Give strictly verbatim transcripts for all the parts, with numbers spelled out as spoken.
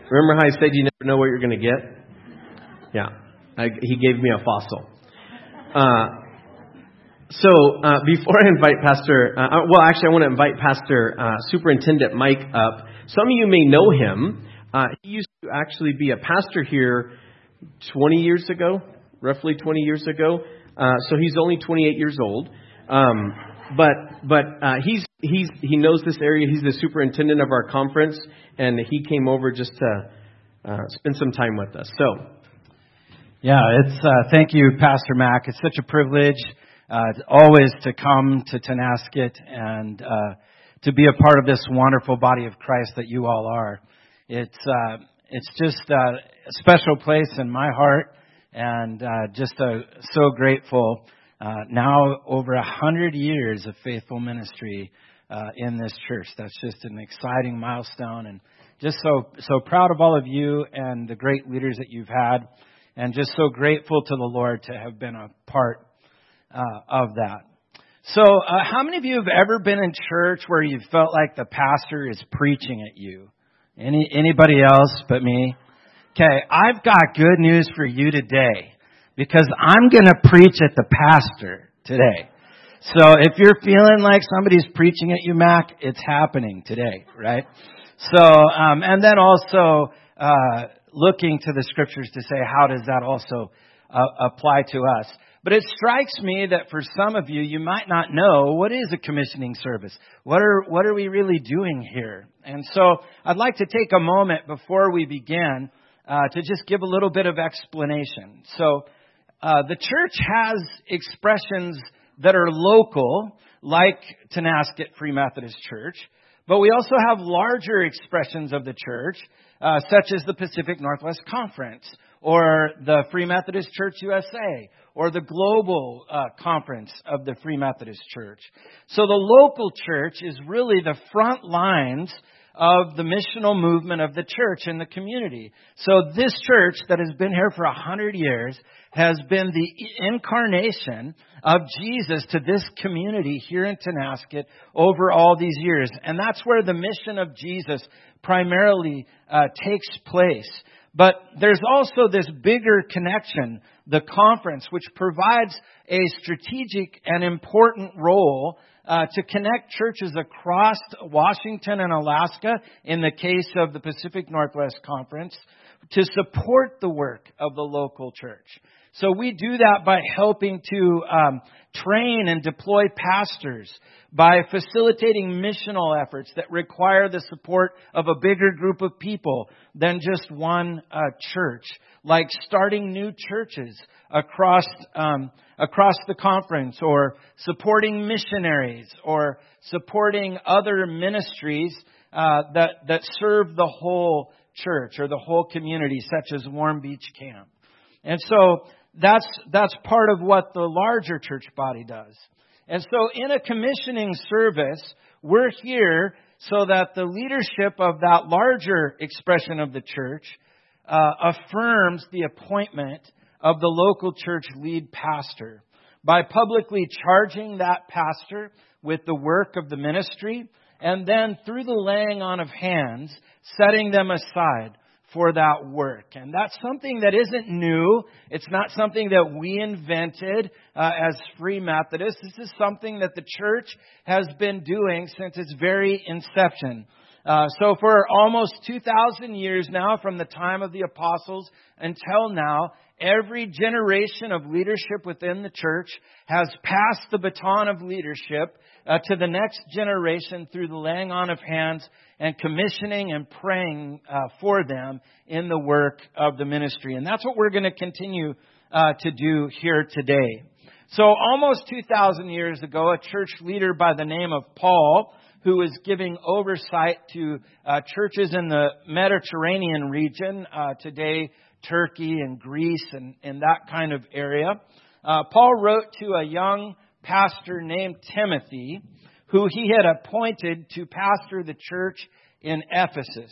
Remember how I said you never know what you're going to get? Yeah. I, he gave me a fossil. Uh, so uh, before I invite Pastor, uh, well, actually, I want to invite Pastor uh, Superintendent Mike up. Some of you may know him. Uh, he used to actually be a pastor here twenty years ago, roughly twenty years ago. Uh, so he's only twenty-eight years old. Um, but but uh, he's he's he knows this area. He's the superintendent of our conference, and he came over just to uh, spend some time with us. So, yeah, it's uh, thank you, Pastor Mac. It's such a privilege uh, always to come to Tonasket and uh, to be a part of this wonderful body of Christ that you all are. It's uh, it's just uh, a special place in my heart, and uh, just uh, so grateful. Uh, now over a hundred years of faithful ministry uh, in this church. That's just an exciting milestone, and just so so proud of all of you and the great leaders that you've had, and just so grateful to the Lord to have been a part uh, of that. So, uh, how many of you have ever been in church where you felt like the pastor is preaching at you? Any anybody else but me? Okay, I've got good news for you today, because I'm going to preach at the pastor today. So if you're feeling like somebody's preaching at you, Mac, it's happening today, right? So, um, and then also uh, looking to the scriptures to say, how does that also uh, apply to us? But it strikes me that for some of you, you might not know, what is a commissioning service? What are what are we really doing here? And so I'd like to take a moment before we begin uh, to just give a little bit of explanation. So Uh, the church has expressions that are local, like Tonasket Free Methodist Church, but we also have larger expressions of the church, uh, such as the Pacific Northwest Conference, or the Free Methodist Church U S A, or the Global uh, Conference of the Free Methodist Church. So the local church is really the front lines of the missional movement of the church in the community. So this church that has been here for a hundred years has been the incarnation of Jesus to this community here in Tonasket over all these years. And that's where the mission of Jesus primarily uh, takes place. But there's also this bigger connection, the conference, which provides a strategic and important role Uh, to connect churches across Washington and Alaska, in the case of the Pacific Northwest Conference, to support the work of the local church. So we do that by helping to um, train and deploy pastors, by facilitating missional efforts that require the support of a bigger group of people than just one uh, church, like starting new churches across um, across the conference, or supporting missionaries, or supporting other ministries uh, that that serve the whole church or the whole community, such as Warm Beach Camp. And so that's that's part of what the larger church body does. And so in a commissioning service, we're here so that the leadership of that larger expression of the church uh, affirms the appointment of the local church lead pastor by publicly charging that pastor with the work of the ministry, and then through the laying on of hands, setting them aside for that work. And that's something that isn't new. It's not something that we invented uh, as Free Methodists. This is something that the church has been doing since its very inception. Uh, so for almost two thousand years now, from the time of the apostles until now, every generation of leadership within the church has passed the baton of leadership uh, to the next generation through the laying on of hands and commissioning and praying uh, for them in the work of the ministry. And that's what we're going to continue uh, to do here today. So almost two thousand years ago, a church leader by the name of Paul, who was giving oversight to uh, churches in the Mediterranean region, uh, today Turkey and Greece and, and that kind of area. Uh, Paul wrote to a young pastor named Timothy, who he had appointed to pastor the church in Ephesus.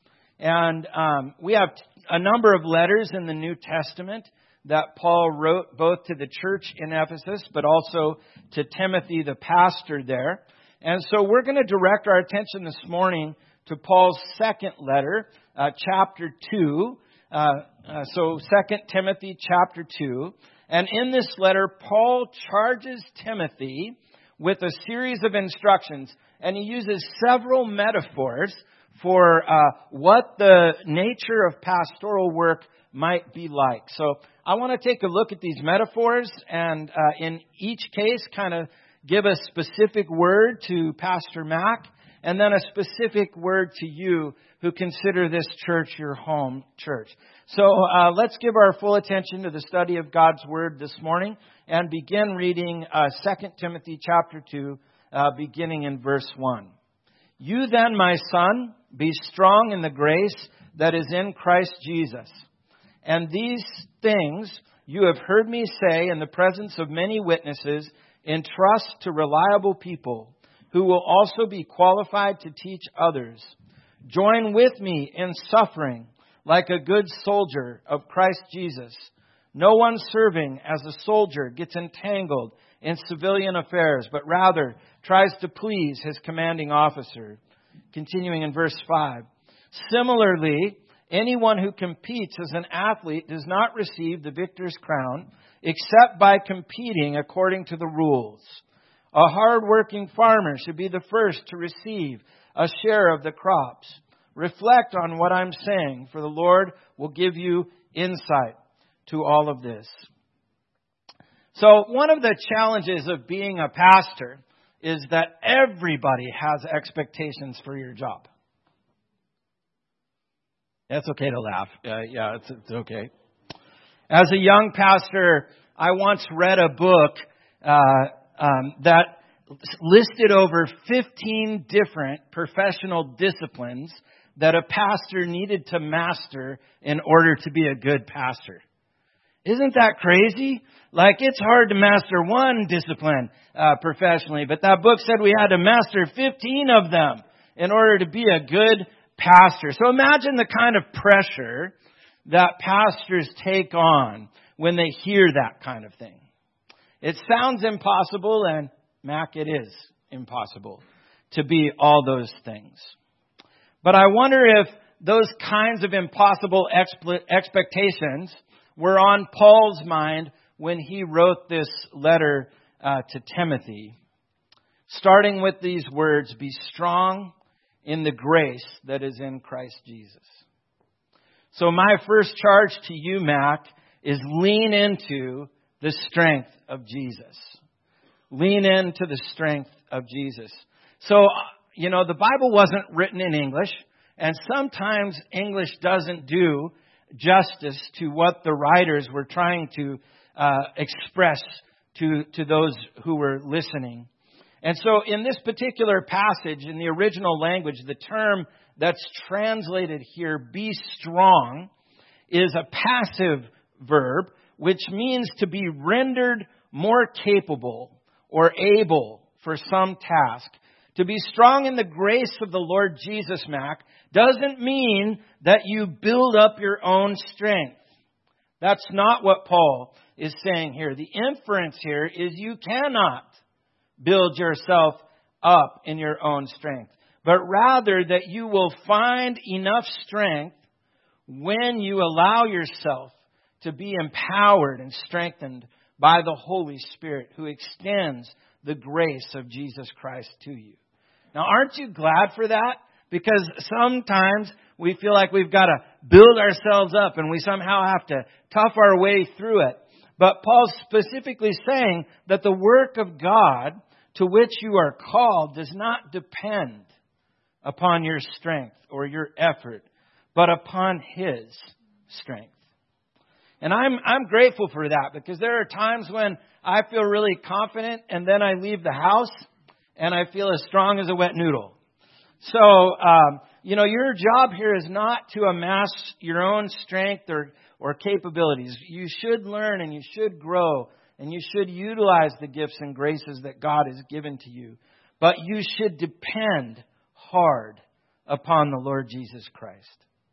And um, we have a number of letters in the New Testament that Paul wrote both to the church in Ephesus, but also to Timothy, the pastor there. And so we're going to direct our attention this morning to Paul's second letter, uh, chapter two. Uh, uh, so Second Timothy chapter two. And in this letter, Paul charges Timothy with a series of instructions. And he uses several metaphors for uh, what the nature of pastoral work might be like. So I want to take a look at these metaphors and uh, in each case kind of give a specific word to Pastor Mac and then a specific word to you who consider this church your home church. So uh, let's give our full attention to the study of God's Word this morning and begin reading uh, Second Timothy chapter two, uh, beginning in verse one. You then, my son, be strong in the grace that is in Christ Jesus. And these things you have heard me say in the presence of many witnesses, entrust to reliable people who will also be qualified to teach others. Join with me in suffering like a good soldier of Christ Jesus. No one serving as a soldier gets entangled in civilian affairs, but rather tries to please his commanding officer. Continuing in verse five. Similarly, anyone who competes as an athlete does not receive the victor's crown except by competing according to the rules. A hard-working farmer should be the first to receive a share of the crops. Reflect on what I'm saying, for the Lord will give you insight to all of this. So one of the challenges of being a pastor is that everybody has expectations for your job. It's okay to laugh. Uh, yeah, it's, it's okay. As a young pastor, I once read a book uh, um, that listed over fifteen different professional disciplines that a pastor needed to master in order to be a good pastor. Isn't that crazy? Like, it's hard to master one discipline uh, professionally, but that book said we had to master fifteen of them in order to be a good pastor. So imagine the kind of pressure that pastors take on when they hear that kind of thing. It sounds impossible, and Mac, it is impossible to be all those things. But I wonder if those kinds of impossible expe- expectations were on Paul's mind when he wrote this letter uh, to Timothy. Starting with these words, be strong in the grace that is in Christ Jesus. So my first charge to you, Mac, is lean into the strength of Jesus. Lean into the strength of Jesus. So, you know, the Bible wasn't written in English, and sometimes English doesn't do justice to what the writers were trying to uh, express to, to those who were listening. And so in this particular passage, in the original language, the term that's translated here, be strong, is a passive verb, which means to be rendered more capable or able for some task. To be strong in the grace of the Lord Jesus, Mac, doesn't mean that you build up your own strength. That's not what Paul is saying here. The inference here is you cannot build yourself up in your own strength, but rather that you will find enough strength when you allow yourself to be empowered and strengthened by the Holy Spirit who extends the grace of Jesus Christ to you. Now, aren't you glad for that? Because sometimes we feel like we've got to build ourselves up and we somehow have to tough our way through it. But Paul's specifically saying that the work of God to which you are called does not depend upon your strength or your effort, but upon His strength. And I'm I'm grateful for that, because there are times when I feel really confident and then I leave the house and I feel as strong as a wet noodle. So, um, you know, your job here is not to amass your own strength or, or capabilities. You should learn and you should grow and you should utilize the gifts and graces that God has given to you. But you should depend hard upon the Lord Jesus Christ.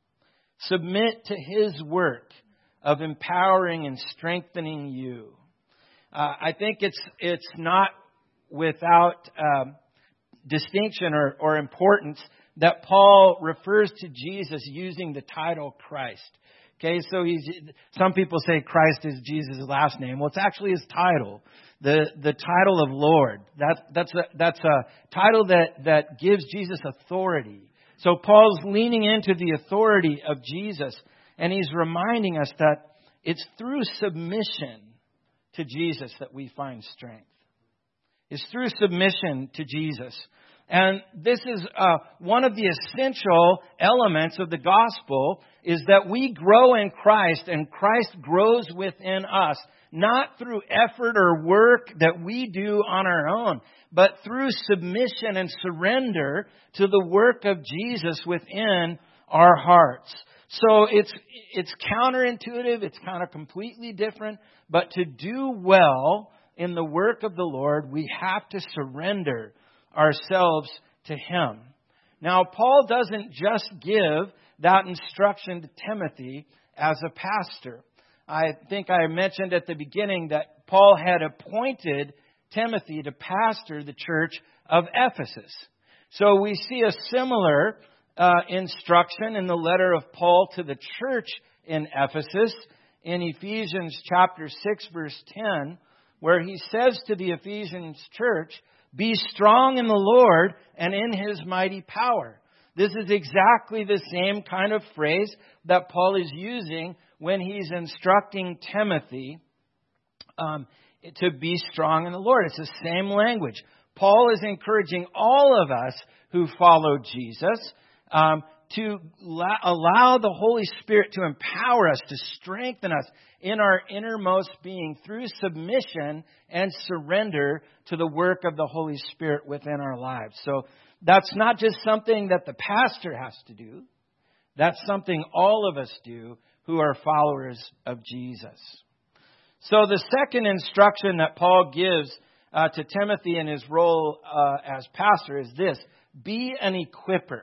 Submit to His work of empowering and strengthening you. Uh, I think it's it's not without um, distinction or, or importance that Paul refers to Jesus using the title Christ. Okay, so he's, some people say Christ is Jesus' last name. Well, it's actually his title, the the title of Lord. That, that's a, that's a title that, that gives Jesus authority. So Paul's leaning into the authority of Jesus, and he's reminding us that it's through submission to Jesus that we find strength. It's through submission to Jesus. And this is uh, one of the essential elements of the gospel, is that we grow in Christ and Christ grows within us, not through effort or work that we do on our own, but through submission and surrender to the work of Jesus within our hearts. So it's it's counterintuitive, it's kind of completely different, but to do well in the work of the Lord, we have to surrender ourselves to Him. Now, Paul doesn't just give that instruction to Timothy as a pastor. I think I mentioned at the beginning that Paul had appointed Timothy to pastor the church of Ephesus. So we see a similar uh, instruction in the letter of Paul to the church in Ephesus in Ephesians chapter six, verse ten, where he says to the Ephesians church, "Be strong in the Lord and in His mighty power." This is exactly the same kind of phrase that Paul is using when he's instructing Timothy um, to be strong in the Lord. It's the same language. Paul is encouraging all of us who follow Jesus um, to la- allow the Holy Spirit to empower us, to strengthen us in our innermost being through submission and surrender to the work of the Holy Spirit within our lives. So that's not just something that the pastor has to do. That's something all of us do who are followers of Jesus. So the second instruction that Paul gives uh, to Timothy in his role uh, as pastor is this: be an equipper.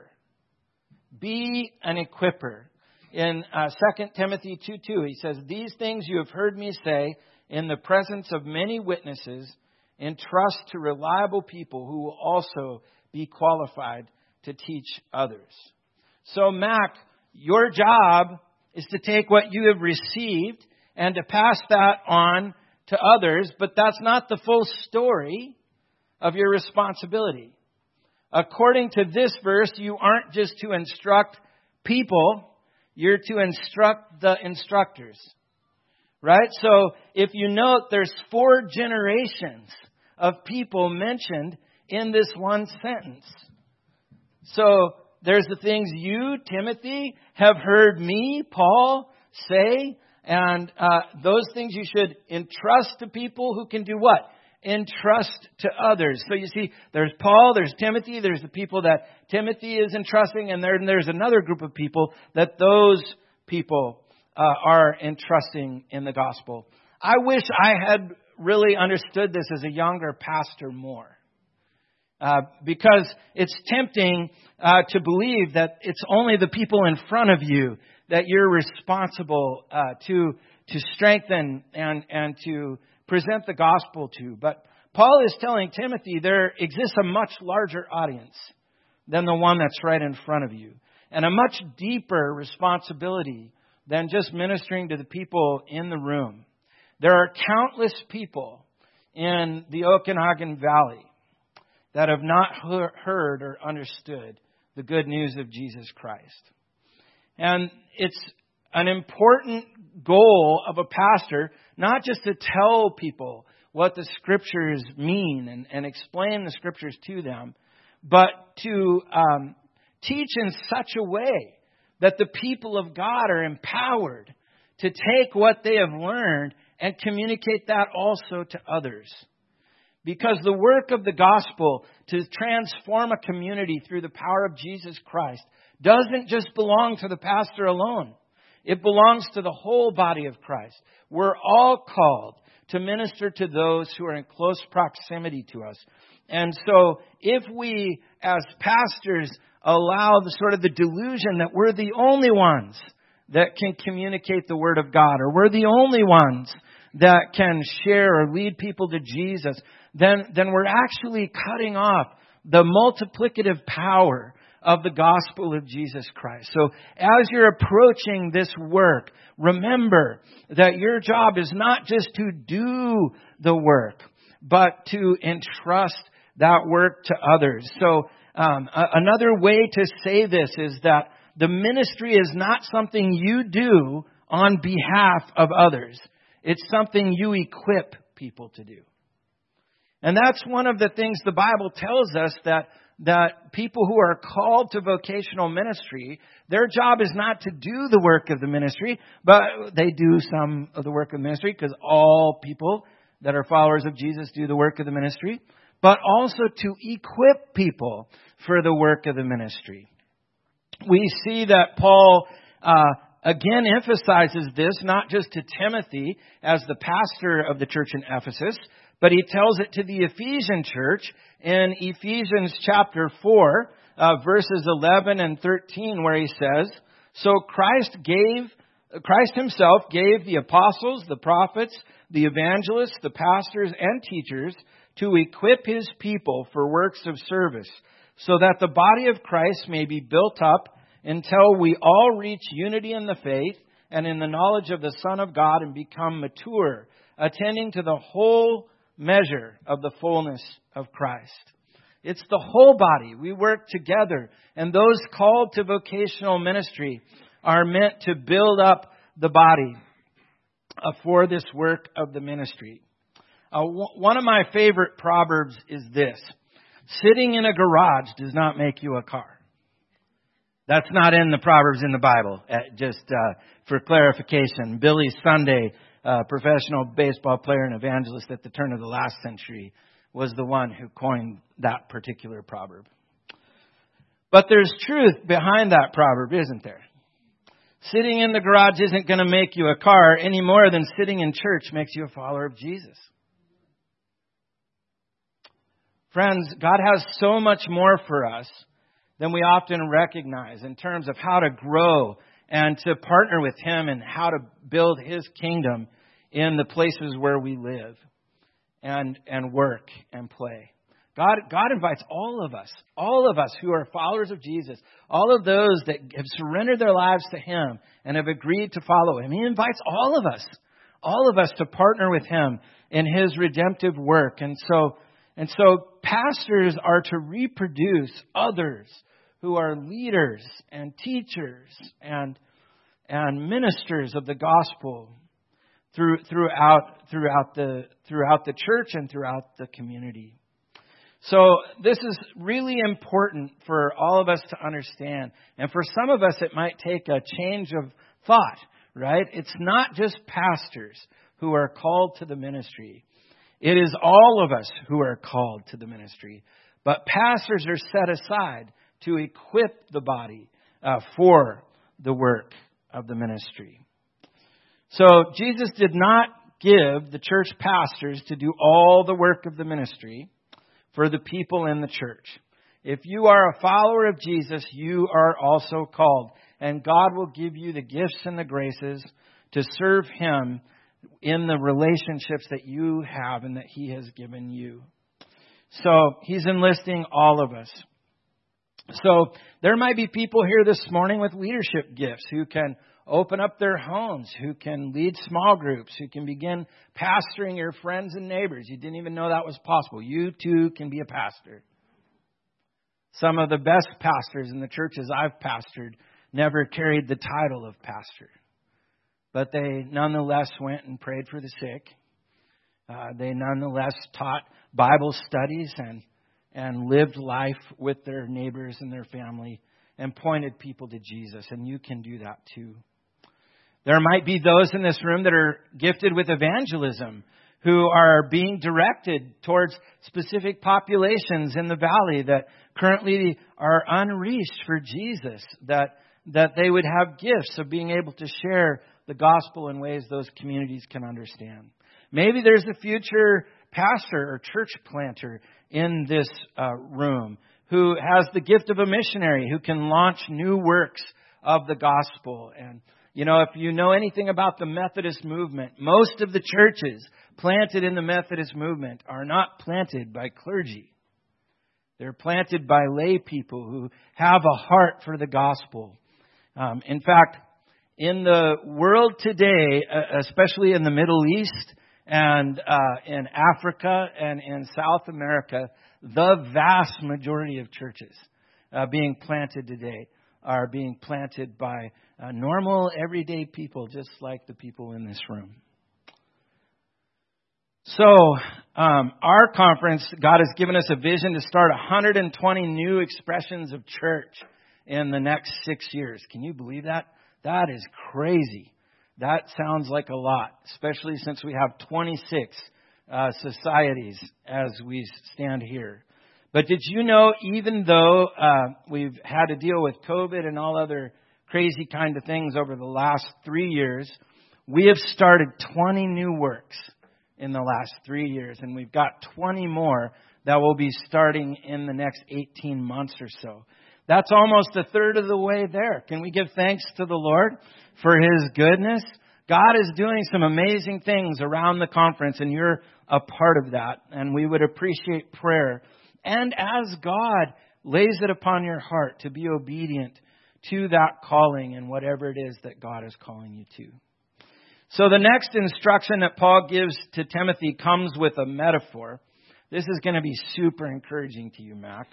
Be an equipper. In uh, Second Timothy two two, he says, "These things you have heard me say in the presence of many witnesses, entrust to reliable people who will also be qualified to teach others." So, Mac, your job is to take what you have received and to pass that on to others, but that's not the full story of your responsibility. According to this verse, you aren't just to instruct people, you're to instruct the instructors. Right? So if you note, there's four generations of people mentioned in this one sentence. So there's the things you, Timothy, have heard me, Paul, say. And uh, those things you should entrust to people who can do what? Entrust to others. So you see, there's Paul, there's Timothy, there's the people that Timothy is entrusting, and then there's another group of people that those people uh, are entrusting in the gospel. I wish I had really understood this as a younger pastor more. Uh, because it's tempting uh, to believe that it's only the people in front of you that you're responsible uh, to to strengthen and, and to present the gospel to. But Paul is telling Timothy there exists a much larger audience than the one that's right in front of you, and a much deeper responsibility than just ministering to the people in the room. There are countless people in the Okanagan Valley that have not heard or understood the good news of Jesus Christ. And it's an important goal of a pastor, not just to tell people what the Scriptures mean and, and explain the Scriptures to them, but to um, teach in such a way that the people of God are empowered to take what they have learned and communicate that also to others. Because the work of the gospel to transform a community through the power of Jesus Christ doesn't just belong to the pastor alone. It belongs to the whole body of Christ. We're all called to minister to those who are in close proximity to us. And so if we as pastors allow the sort of the delusion that we're the only ones that can communicate the Word of God, or we're the only ones that can share or lead people to Jesus, then, then we're actually cutting off the multiplicative power of the gospel of Jesus Christ. So as you're approaching this work, remember that your job is not just to do the work, but to entrust that work to others. So um, a- another way to say this is that the ministry is not something you do on behalf of others. It's something you equip people to do. And that's one of the things the Bible tells us, that that people who are called to vocational ministry, their job is not to do the work of the ministry, but they do some of the work of the ministry, because all people that are followers of Jesus do the work of the ministry, but also to equip people for the work of the ministry. We see that Paul uh, again emphasizes this, not just to Timothy as the pastor of the church in Ephesus, but he tells it to the Ephesian church in Ephesians chapter four, uh, verses eleven and thirteen, where he says, "So Christ gave, Christ himself gave the apostles, the prophets, the evangelists, the pastors, and teachers to equip his people for works of service, so that the body of Christ may be built up until we all reach unity in the faith and in the knowledge of the Son of God and become mature, attending to the whole measure of the fullness of Christ." It's the whole body. We work together. And those called to vocational ministry are meant to build up the body uh, for this work of the ministry. Uh, w- one of my favorite proverbs is this: sitting in a garage does not make you a car. That's not in the Proverbs in the Bible. Uh, just uh, for clarification, Billy Sunday, uh, professional baseball player and evangelist at the turn of the last century, was the one who coined that particular proverb. But there's truth behind that proverb, isn't there? Sitting in the garage isn't going to make you a car any more than sitting in church makes you a follower of Jesus. Friends, God has so much more for us than we often recognize in terms of how to grow and to partner with Him and how to build His kingdom in the places where we live and, and work and play. God, God invites all of us, all of us who are followers of Jesus, all of those that have surrendered their lives to Him and have agreed to follow Him. He invites all of us, all of us to partner with Him in His redemptive work. And so, and so pastors are to reproduce others who are leaders and teachers and, and ministers of the gospel through, throughout, throughout the, throughout the church and throughout the community. So this is really important for all of us to understand. And for some of us, it might take a change of thought, right? It's not just pastors who are called to the ministry. It is all of us who are called to the ministry. But pastors are set aside to equip the body uh, for the work of the ministry. So Jesus did not give the church pastors to do all the work of the ministry for the people in the church. If you are a follower of Jesus, you are also called. And God will give you the gifts and the graces to serve Him in the relationships that you have and that He has given you. So He's enlisting all of us. So there might be people here this morning with leadership gifts who can open up their homes, who can lead small groups, who can begin pastoring your friends and neighbors. You didn't even know that was possible. You too can be a pastor. Some of the best pastors in the churches I've pastored never carried the title of pastor. But they nonetheless went and prayed for the sick. Uh, they nonetheless taught Bible studies and, and lived life with their neighbors and their family and pointed people to Jesus. And you can do that too. There might be those in this room that are gifted with evangelism who are being directed towards specific populations in the valley that currently are unreached for Jesus, that, that they would have gifts of being able to share the gospel in ways those communities can understand. Maybe there's a future pastor or church planter in this uh, room who has the gift of a missionary who can launch new works of the gospel. And you know, if you know anything about the Methodist movement, most of the churches planted in the Methodist movement are not planted by clergy. They're planted by lay people who have a heart for the gospel. Um, in fact, in the world today, especially in the Middle East and uh, in Africa and in South America, the vast majority of churches uh, being planted today are being planted by uh, normal, everyday people, just like the people in this room. So, um, our conference, God has given us a vision to start one hundred twenty new expressions of church in the next six years. Can you believe that? That is crazy. That sounds like a lot, especially since we have twenty-six uh, societies as we stand here. But did you know, even though uh, we've had to deal with COVID and all other crazy kind of things over the last three years, we have started twenty new works in the last three years. And we've got twenty more that will be starting in the next eighteen months or so. That's almost a third of the way there. Can we give thanks to the Lord for His goodness? God is doing some amazing things around the conference, and you're a part of that. And we would appreciate prayer. And as God lays it upon your heart to be obedient to that calling and whatever it is that God is calling you to. So the next instruction that Paul gives to Timothy comes with a metaphor. This is going to be super encouraging to you, Mac.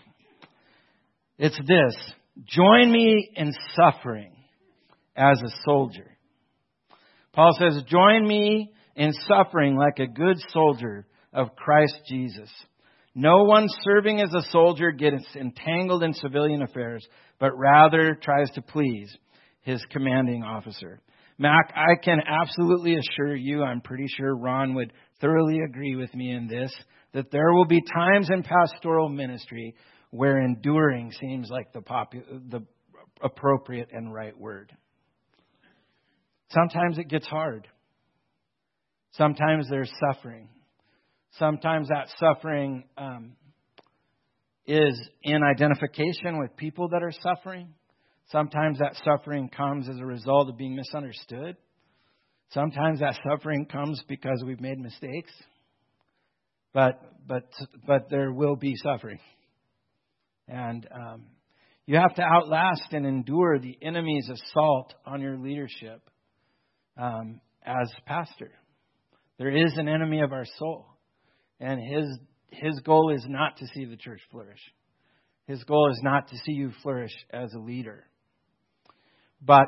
It's this: join me in suffering as a soldier. Paul says, join me in suffering like a good soldier of Christ Jesus. No one serving as a soldier gets entangled in civilian affairs, but rather tries to please his commanding officer. Mac, I can absolutely assure you, I'm pretty sure Ron would thoroughly agree with me in this, that there will be times in pastoral ministry where enduring seems like the, popu- the appropriate and right word. Sometimes it gets hard. Sometimes there's suffering. Sometimes that suffering um, is in identification with people that are suffering. Sometimes that suffering comes as a result of being misunderstood. Sometimes that suffering comes because we've made mistakes. But but but there will be suffering. And um, you have to outlast and endure the enemy's assault on your leadership um, as pastor. There is an enemy of our soul. And his his goal is not to see the church flourish. His goal is not to see you flourish as a leader. But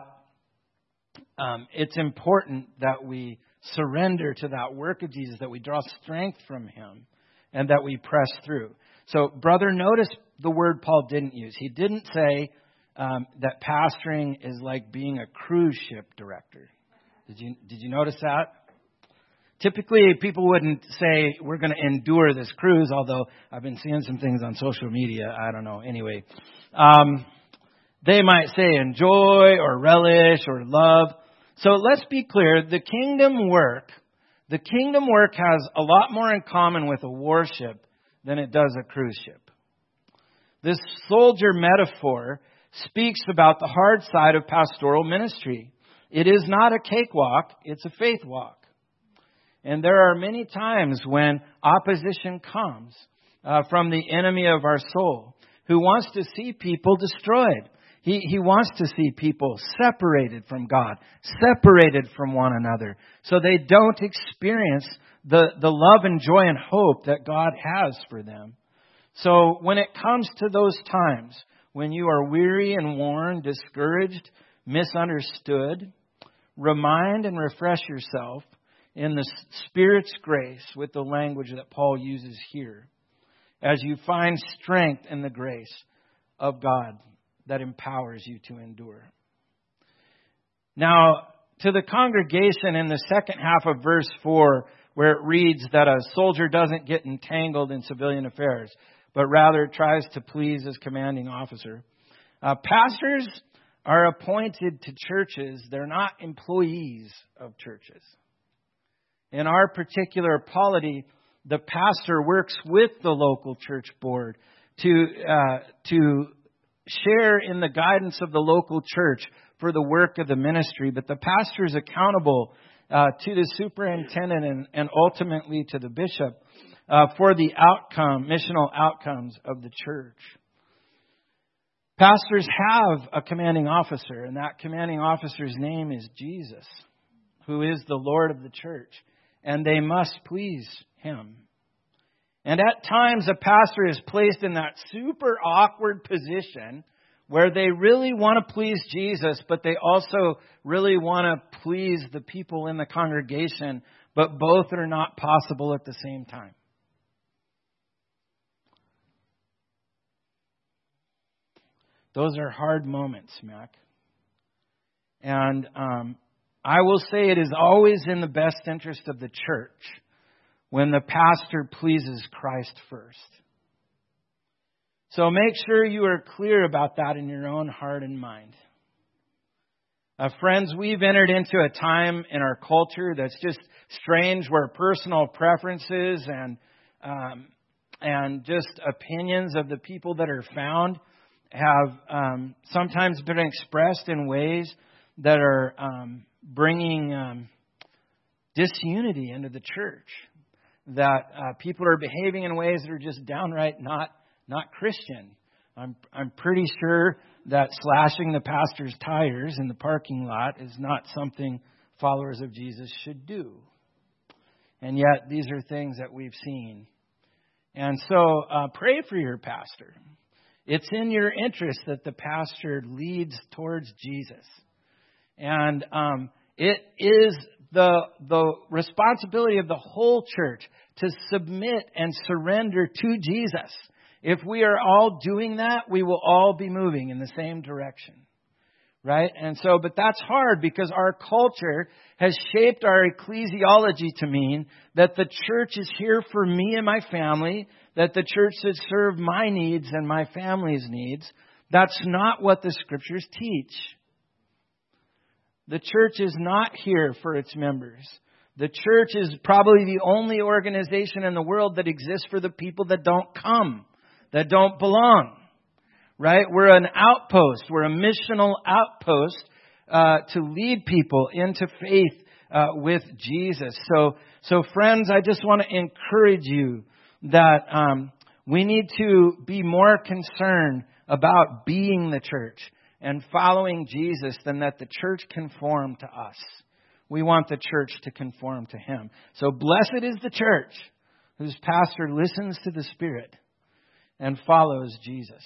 um, it's important that we surrender to that work of Jesus, that we draw strength from Him, and that we press through. So, brother, notice the word Paul didn't use. He didn't say um, that pastoring is like being a cruise ship director. Did you did you notice that? Typically, people wouldn't say, we're going to endure this cruise, although I've been seeing some things on social media. I don't know. Anyway, um, they might say enjoy or relish or love. So let's be clear. The kingdom work, the kingdom work has a lot more in common with a warship than it does a cruise ship. This soldier metaphor speaks about the hard side of pastoral ministry. It is not a cakewalk. It's a faith walk. And there are many times when opposition comes uh, from the enemy of our soul who wants to see people destroyed. He, he wants to see people separated from God, separated from one another, so they don't experience the, the love and joy and hope that God has for them. So when it comes to those times when you are weary and worn, discouraged, misunderstood, remind and refresh yourself in the Spirit's grace with the language that Paul uses here, as you find strength in the grace of God that empowers you to endure. Now, to the congregation in the second half of verse four, where it reads that a soldier doesn't get entangled in civilian affairs, but rather tries to please his commanding officer. Uh, pastors are appointed to churches. They're not employees of churches. In our particular polity, the pastor works with the local church board to uh, to share in the guidance of the local church for the work of the ministry. But the pastor is accountable uh, to the superintendent and, and ultimately to the bishop uh, for the outcome, missional outcomes of the church. Pastors have a commanding officer, and that commanding officer's name is Jesus, who is the Lord of the church, and they must please Him. And at times, a pastor is placed in that super awkward position where they really want to please Jesus, but they also really want to please the people in the congregation, but both are not possible at the same time. Those are hard moments, Mac. And um, I will say it is always in the best interest of the church when the pastor pleases Christ first. So make sure you are clear about that in your own heart and mind. Uh, friends, we've entered into a time in our culture that's just strange, where personal preferences and um, and just opinions of the people that are found have um, sometimes been expressed in ways that are um, bringing um, disunity into the church. That uh, people are behaving in ways that are just downright not not Christian. I'm I'm pretty sure that slashing the pastor's tires in the parking lot is not something followers of Jesus should do. And yet these are things that we've seen. And so uh, pray for your pastor. It's in your interest that the pastor leads towards Jesus. And um, it is the the responsibility of the whole church to submit and surrender to Jesus. If we are all doing that, we will all be moving in the same direction. Right? And so, but that's hard because our culture has shaped our ecclesiology to mean that the church is here for me and my family, that the church should serve my needs and my family's needs. That's not what the Scriptures teach. The church is not here for its members. The church is probably the only organization in the world that exists for the people that don't come, that don't belong. Right? We're an outpost. We're a missional outpost uh, to lead people into faith uh, with Jesus. So, so friends, I just want to encourage you that um, we need to be more concerned about being the church and following Jesus than that the church conform to us. We want the church to conform to Him. So blessed is the church whose pastor listens to the Spirit and follows Jesus.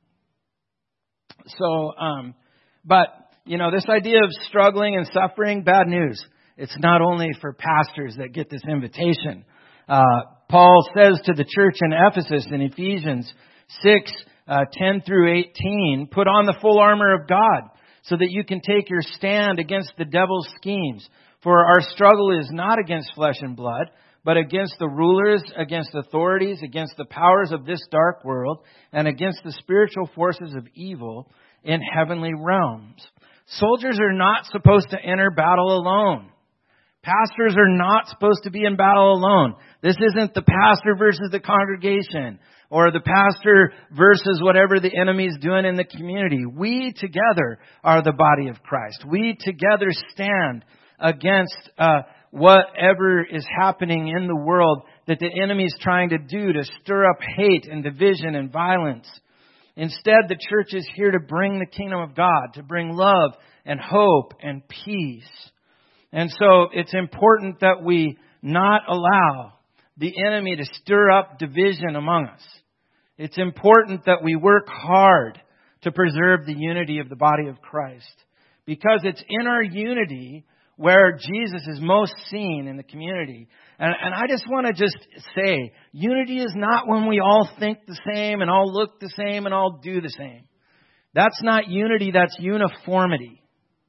So, um, but, you know, this idea of struggling and suffering, bad news. It's not only for pastors that get this invitation. Uh, Paul says to the church in Ephesus in Ephesians six, uh, ten through eighteen, put on the full armor of God so that you can take your stand against the devil's schemes. For our struggle is not against flesh and blood, but against the rulers, against authorities, against the powers of this dark world, and against the spiritual forces of evil in heavenly realms. Soldiers are not supposed to enter battle alone. Pastors are not supposed to be in battle alone. This isn't the pastor versus the congregation, or the pastor versus whatever the enemy's doing in the community. We together are the body of Christ. We together stand against uh, whatever is happening in the world that the enemy is trying to do to stir up hate and division and violence. Instead, the church is here to bring the kingdom of God, to bring love and hope and peace. And so it's important that we not allow the enemy to stir up division among us. It's important that we work hard to preserve the unity of the body of Christ, because it's in our unity where Jesus is most seen in the community. And, and I just want to just say, unity is not when we all think the same and all look the same and all do the same. That's not unity, that's uniformity.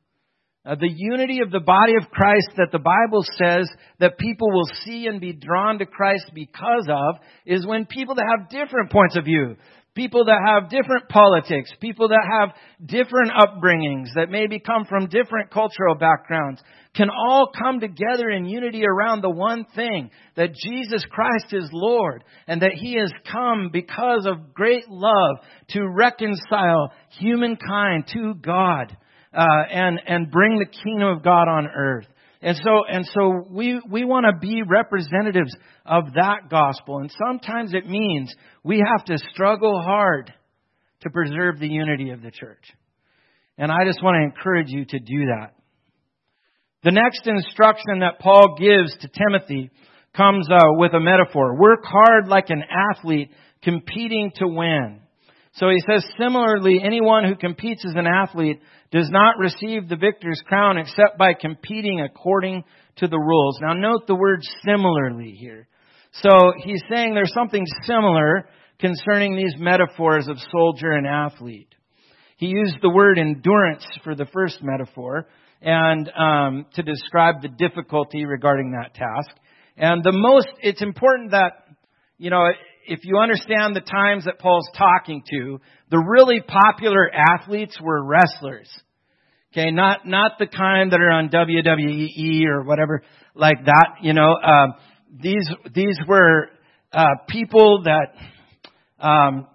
Uh, the unity of the body of Christ that the Bible says that people will see and be drawn to Christ because of is when people that have different points of view, people that have different politics, people that have different upbringings, that maybe come from different cultural backgrounds, can all come together in unity around the one thing, that Jesus Christ is Lord, and that He has come because of great love to reconcile humankind to God, uh, and, and bring the kingdom of God on earth. And so, and so we, we want to be representatives of that gospel. And sometimes it means we have to struggle hard to preserve the unity of the church. And I just want to encourage you to do that. The next instruction that Paul gives to Timothy comes uh, with a metaphor. Work hard like an athlete competing to win. So he says, similarly, anyone who competes as an athlete does not receive the victor's crown except by competing according to the rules. Now note the word similarly here. So he's saying there's something similar concerning these metaphors of soldier and athlete. He used the word endurance for the first metaphor and um, to describe the difficulty regarding that task. And the most, it's important that, you know, if you understand the times that Paul's talking to, the really popular athletes were wrestlers. Okay, not not the kind that are on W W E or whatever like that. You know, um, these these were uh, people that um,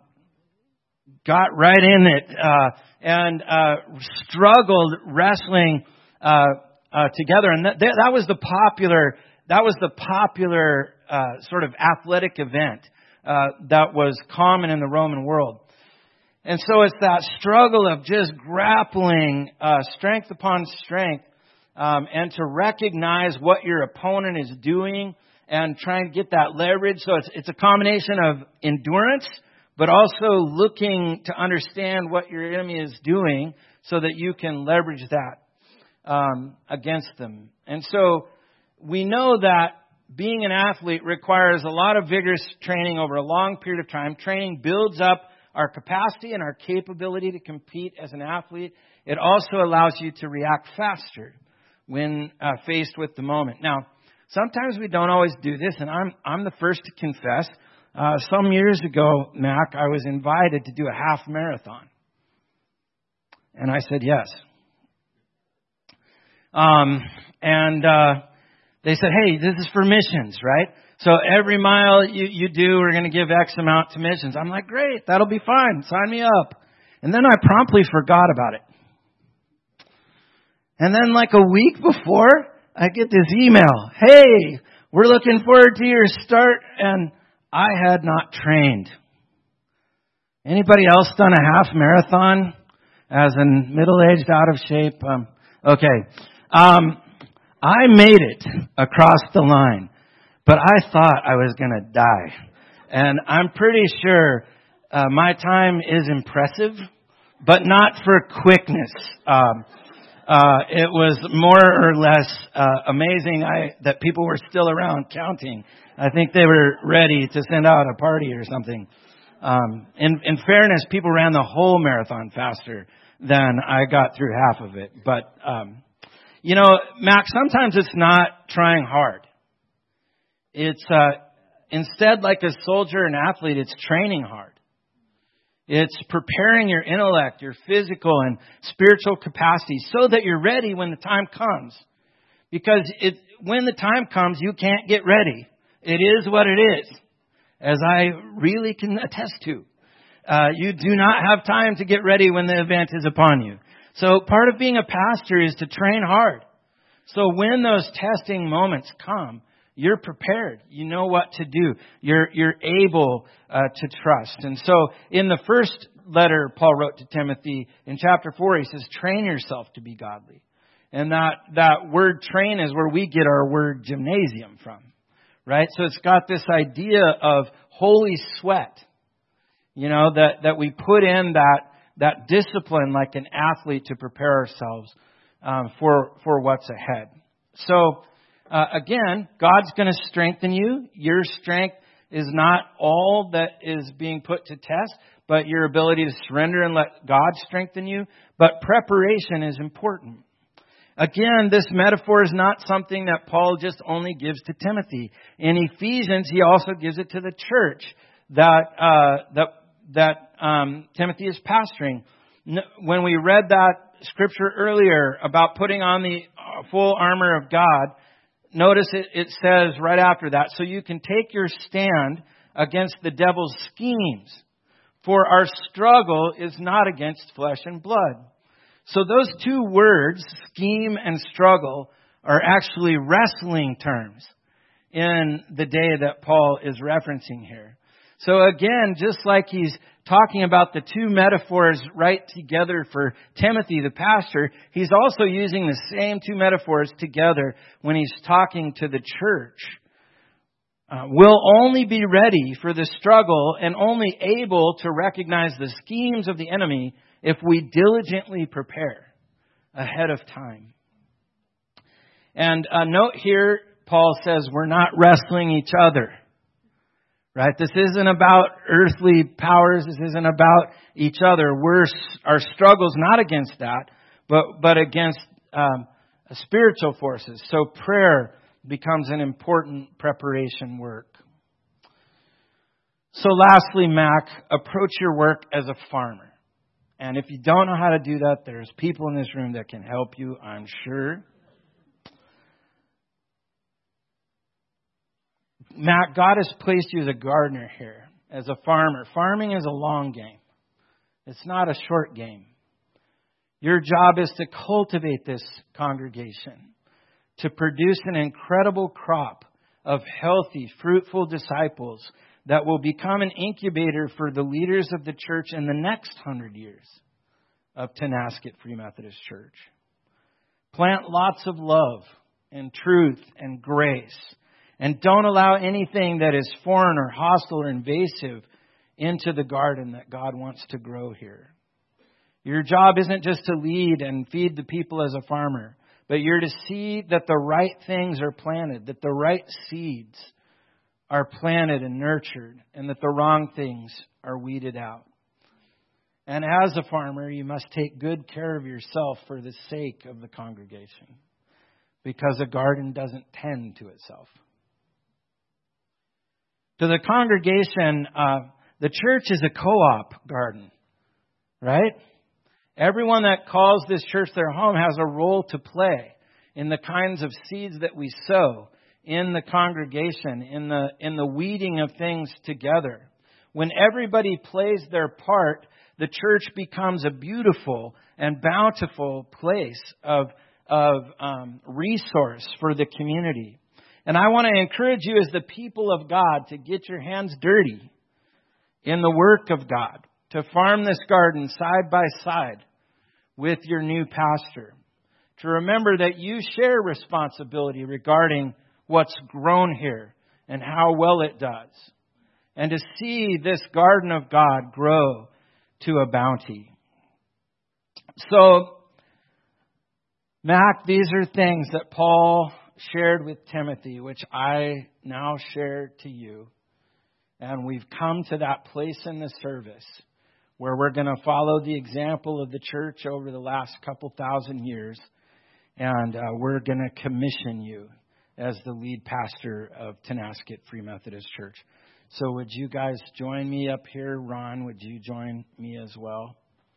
got right in it uh, and uh, struggled wrestling uh, uh, together, and that that was the popular that was the popular uh, sort of athletic event. Uh, that was common in the Roman world. And so it's that struggle of just grappling uh, strength upon strength um, and to recognize what your opponent is doing and try and get that leverage. So it's, it's a combination of endurance, but also looking to understand what your enemy is doing so that you can leverage that um, against them. And so we know that being an athlete requires a lot of vigorous training over a long period of time. Training builds up our capacity and our capability to compete as an athlete. It also allows you to react faster when uh, faced with the moment. Now, sometimes we don't always do this, and I'm I'm the first to confess. Uh, some years ago, Mac, I was invited to do a half marathon. And I said yes. Um, and... Uh, They said, hey, this is for missions, right? So every mile you, you do, we're going to give X amount to missions. I'm like, great, that'll be fine. Sign me up. And then I promptly forgot about it. And then like a week before, I get this email. Hey, we're looking forward to your start. And I had not trained. Anybody else done a half marathon as a middle-aged, out of shape? Um, okay. Um, I made it across the line, but I thought I was going to die. And I'm pretty sure uh, my time is impressive, but not for quickness. Um, uh, it was more or less uh, amazing I, that people were still around counting. I think they were ready to send out a party or something. Um, in, in fairness, people ran the whole marathon faster than I got through half of it. But um You know, Max, sometimes it's not trying hard. It's uh, instead like a soldier and athlete, it's training hard. It's preparing your intellect, your physical and spiritual capacity so that you're ready when the time comes. Because it, when the time comes, you can't get ready. It is what it is, as I really can attest to. Uh, you do not have time to get ready when the event is upon you. So part of being a pastor is to train hard. So when those testing moments come, you're prepared. You know what to do. You're you're able uh, to trust. And so in the first letter Paul wrote to Timothy in chapter four, he says, train yourself to be godly. And that, that word train is where we get our word gymnasium from, right? So it's got this idea of holy sweat, you know, that, that we put in that that discipline like an athlete to prepare ourselves um, for for what's ahead. So, uh, again, God's going to strengthen you. Your strength is not all that is being put to test, but your ability to surrender and let God strengthen you. But preparation is important. Again, this metaphor is not something that Paul just only gives to Timothy. In Ephesians, he also gives it to the church that uh, that that um, Timothy is pastoring. When we read that scripture earlier about putting on the full armor of God, notice it, it says right after that, so you can take your stand against the devil's schemes. For our struggle is not against flesh and blood. So those two words, scheme and struggle, are actually wrestling terms in the day that Paul is referencing here. So again, just like he's talking about the two metaphors right together for Timothy, the pastor, he's also using the same two metaphors together when he's talking to the church. Uh, we'll only be ready for the struggle and only able to recognize the schemes of the enemy if we diligently prepare ahead of time. And a note here, Paul says we're not wrestling each other. Right? This isn't about earthly powers. This isn't about each other. We're, our struggle's not against that, but, but against um, spiritual forces. So prayer becomes an important preparation work. So lastly, Mac, approach your work as a farmer. And if you don't know how to do that, there's people in this room that can help you, I'm sure. Matt, God has placed you as a gardener here, as a farmer. Farming is a long game. It's not a short game. Your job is to cultivate this congregation, to produce an incredible crop of healthy, fruitful disciples that will become an incubator for the leaders of the church in the next hundred years of Tonasket Free Methodist Church. Plant lots of love and truth and grace. And don't allow anything that is foreign or hostile or invasive into the garden that God wants to grow here. Your job isn't just to lead and feed the people as a farmer, but you're to see that the right things are planted, that the right seeds are planted and nurtured, and that the wrong things are weeded out. And as a farmer, you must take good care of yourself for the sake of the congregation, because a garden doesn't tend to itself. To the congregation, uh, the church is a co-op garden, right? Everyone that calls this church their home has a role to play in the kinds of seeds that we sow in the congregation, in the in the weeding of things together. When everybody plays their part, the church becomes a beautiful and bountiful place of of um, resource for the community. And I want to encourage you as the people of God to get your hands dirty in the work of God, to farm this garden side by side with your new pastor, to remember that you share responsibility regarding what's grown here and how well it does, and to see this garden of God grow to a bounty. So, Mac, these are things that Paul shared with Timothy, which I now share to you. And we've come to that place in the service where we're going to follow the example of the church over the last couple thousand years. And uh, we're going to commission you as the lead pastor of Tonasket Free Methodist Church. So would you guys join me up here? Ron, would you join me as well?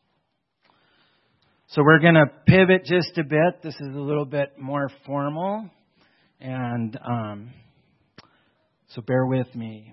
So we're going to pivot just a bit. This is a little bit more formal. And um, so bear with me.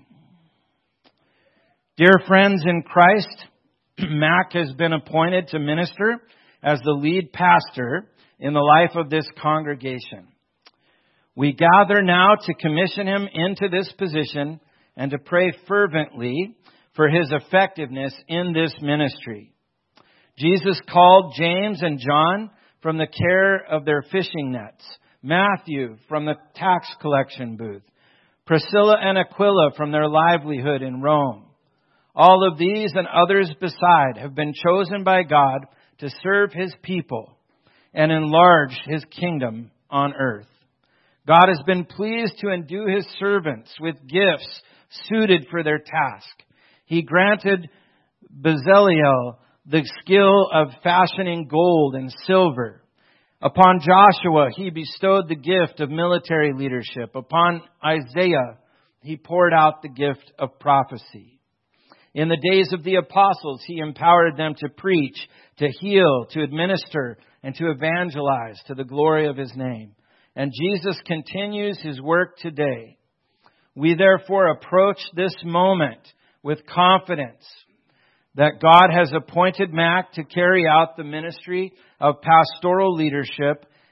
Dear friends in Christ, Mac has been appointed to minister as the lead pastor in the life of this congregation. We gather now to commission him into this position and to pray fervently for his effectiveness in this ministry. Jesus called James and John from the care of their fishing nets, Matthew from the tax collection booth, Priscilla and Aquila from their livelihood in Rome. All of these and others beside have been chosen by God to serve His people and enlarge His kingdom on earth. God has been pleased to endue His servants with gifts suited for their task. He granted Bezaleel the skill of fashioning gold and silver. Upon Joshua, He bestowed the gift of military leadership. Upon Isaiah, He poured out the gift of prophecy. In the days of the apostles, He empowered them to preach, to heal, to administer, and to evangelize to the glory of His name. And Jesus continues His work today. We therefore approach this moment with confidence that God has appointed Mac to carry out the ministry of pastoral leadership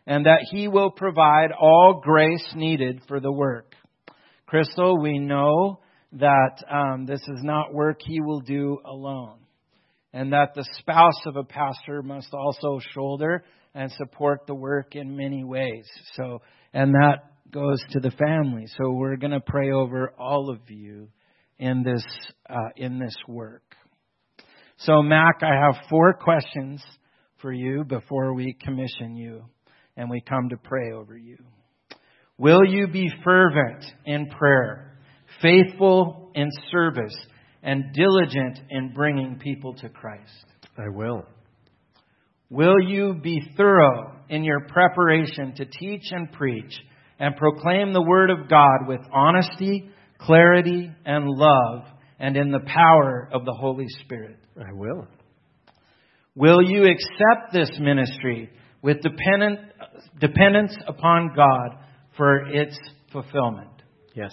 and that He will provide all grace needed for the work. Crystal, we know that um, this is not work He will do alone, and that the spouse of a pastor must also shoulder and support the work in many ways. So, and that goes to the family. So we're going to pray over all of you in this uh, in this work. So, Mac, I have four questions for you before we commission you and we come to pray over you. Will you be fervent in prayer, faithful in service, and diligent in bringing people to Christ? I will. Will you be thorough in your preparation to teach and preach and proclaim the Word of God with honesty, clarity, and love, and in the power of the Holy Spirit? I will. Will you accept this ministry with dependent, dependence upon God for its fulfillment? Yes.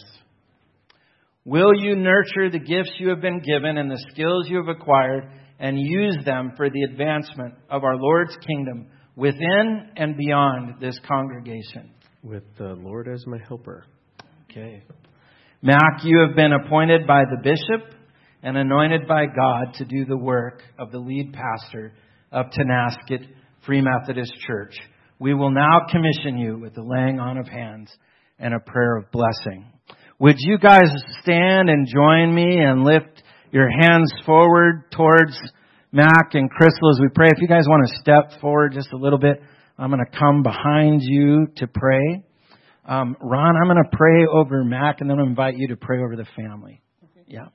Will you nurture the gifts you have been given and the skills you have acquired and use them for the advancement of our Lord's kingdom within and beyond this congregation? With the Lord as my helper. Okay. Mac, you have been appointed by the bishop and anointed by God to do the work of the lead pastor of Tonasket Free Methodist Church. We will now commission you with the laying on of hands and a prayer of blessing. Would you guys stand and join me and lift your hands forward towards Mac and Crystal as we pray? If you guys want to step forward just a little bit, I'm going to come behind you to pray. Um, Ron, I'm going to pray over Mac, and then I'll invite you to pray over the family. Yeah.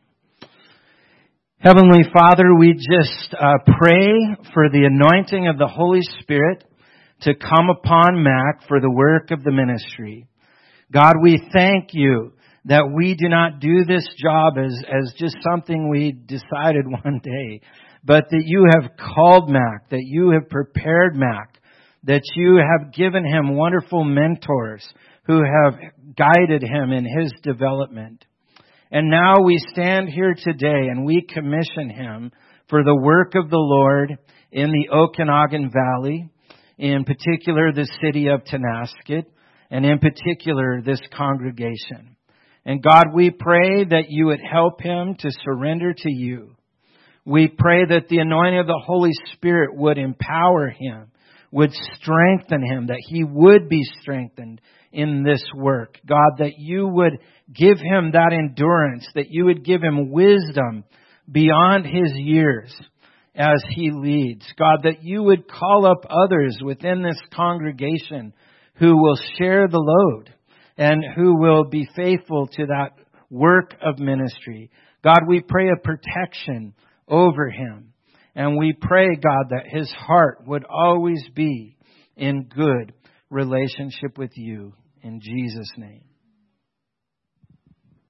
Heavenly Father, we just uh, pray for the anointing of the Holy Spirit to come upon Mac for the work of the ministry. God, we thank you that we do not do this job as, as just something we decided one day, but that you have called Mac, that you have prepared Mac, that you have given him wonderful mentors who have guided him in his development. And now we stand here today and we commission him for the work of the Lord in the Okanagan Valley, in particular the city of Tonasket, and in particular this congregation. And God, we pray that you would help him to surrender to you. We pray that the anointing of the Holy Spirit would empower him, would strengthen him, that he would be strengthened in this work. God, that you would give him that endurance, that you would give him wisdom beyond his years as he leads. God, that you would call up others within this congregation who will share the load and who will be faithful to that work of ministry. God, we pray a protection over him. And we pray, God, that his heart would always be in good relationship with you. In Jesus' name,